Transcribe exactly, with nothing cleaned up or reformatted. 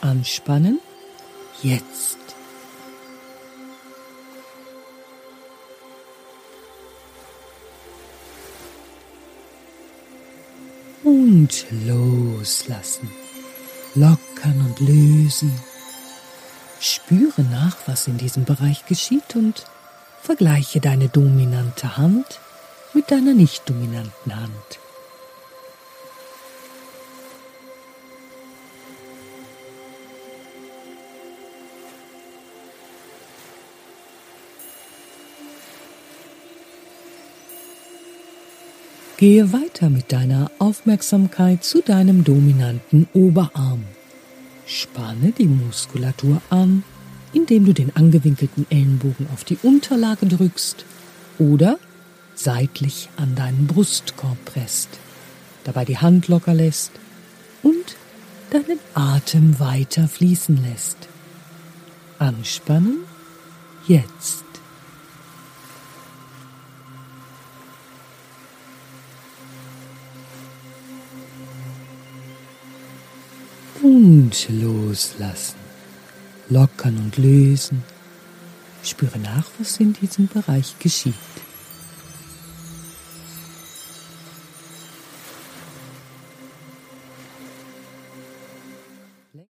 Anspannen. Jetzt. Und loslassen. Lockern und lösen. Spüre nach, was in diesem Bereich geschieht und vergleiche deine dominante Hand mit deiner nicht dominanten Hand. Gehe weiter mit deiner Aufmerksamkeit zu deinem dominanten Oberarm. Spanne die Muskulatur an, indem du den angewinkelten Ellenbogen auf die Unterlage drückst oder seitlich an deinen Brustkorb presst, dabei die Hand locker lässt und deinen Atem weiter fließen lässt. Anspannen, jetzt. Und loslassen, lockern und lösen. Spüre nach, was in diesem Bereich geschieht.